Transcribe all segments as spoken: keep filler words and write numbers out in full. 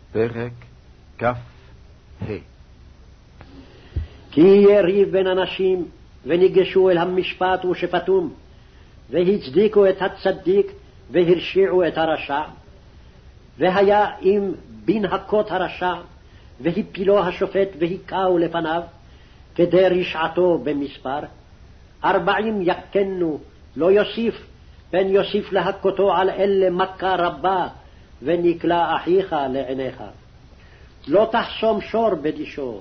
פרק כ"ה. כי יריב בין אנשים, וניגשו אל המשפט ושפטום, והצדיקו את הצדיק, והרשיעו את הרשע. והיה אם בין הכות הרשע, והפילו השופט, והיכהו לפניו, כדי רשעתו במספר. ארבעים יקנו, לא יוסיף, פן יוסיף להכותו על אלה מכה רבה, ונקלה אחיך לעיניך. לא תחסום שור בדישו.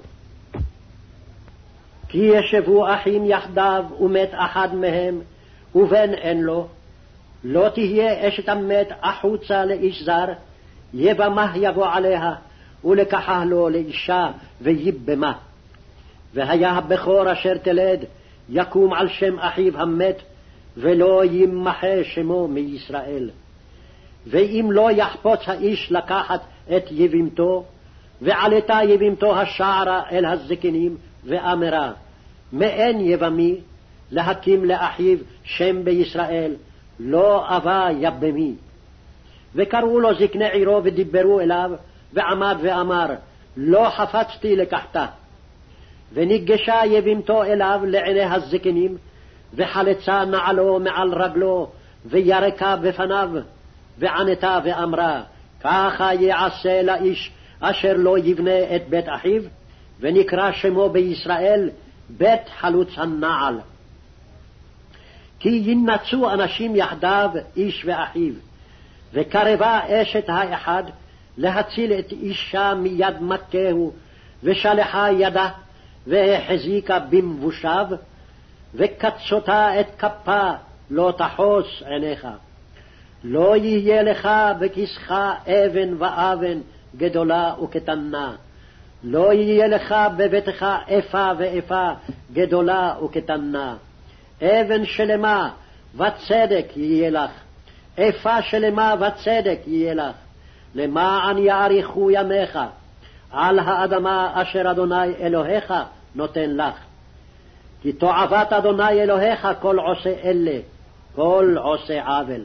כי ישבו אחים יחדיו, ומת אחד מהם, ובן אין לו. לא תהיה אשת המת החוצה לאיש זר, יבמה יבוא עליה, ולקחה לו לאישה, ויבמה. והיה הבכור אשר תלד, יקום על שם אחיו המת, ולא ימחה שמו מישראל. ואם לא יחפוץ האיש לקחת את יבימתו, ועלתה יבימתו השערה אל הזקנים, ואמרה, מאין יבמי, להקים לאחיו שם בישראל, לא אבה יבמי. וקראו לו זקני עירו ודיברו אליו, ועמד ואמר, לא חפצתי לקחתה. וניגשה יבימתו אליו לעיני הזקנים, וחלצה נעלו מעל רגלו, וירקה בפניו, וענתה ואמרה, ככה יעשה לאיש אשר לא יבנה את בית אחיו, ונקרא שמו בישראל בית חלוץ הנעל. כי ינצו אנשים יחדיו איש ואחיו, וקרבה אשת האחד להציל את אישה מיד מכהו, ושלחה ידה והחזיקה במבושיו, וקצותה את כפה לא תחוס עיניך. לא יהיה לך בכיסך אבן ואבן גדולה וקטנה, לא יהיה לך בביתך איפה ואיפה גדולה וקטנה. אבן שלמה וצדק יהיה לך, איפה שלמה וצדק יהיה לך, למען יאריכו ימיך על האדמה אשר אדוני אלוהיך נותן לך. כי תועבת אדוני אלוהיך כל עושה אלה, כל עושה עוול.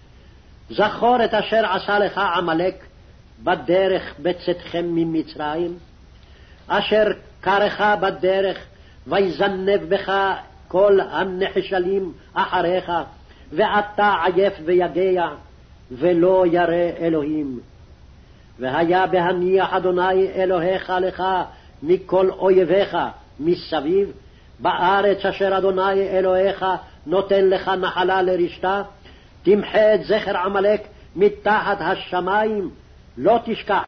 זכור את אשר עשה לך עמלק בדרך בצאתכם ממצרים, אשר קרך בדרך ויזנב בך כל הנחשלים אחריך, ואתה עייף ויגע, ולא ירא אלוהים. והיה בהניח אדוני אלוהיך לך מכל אויביך מסביב, בארץ אשר אדוני אלוהיך נותן לך נחלה לרשתה, תמחה את זכר עמלק מתחת השמיים, לא תשכח.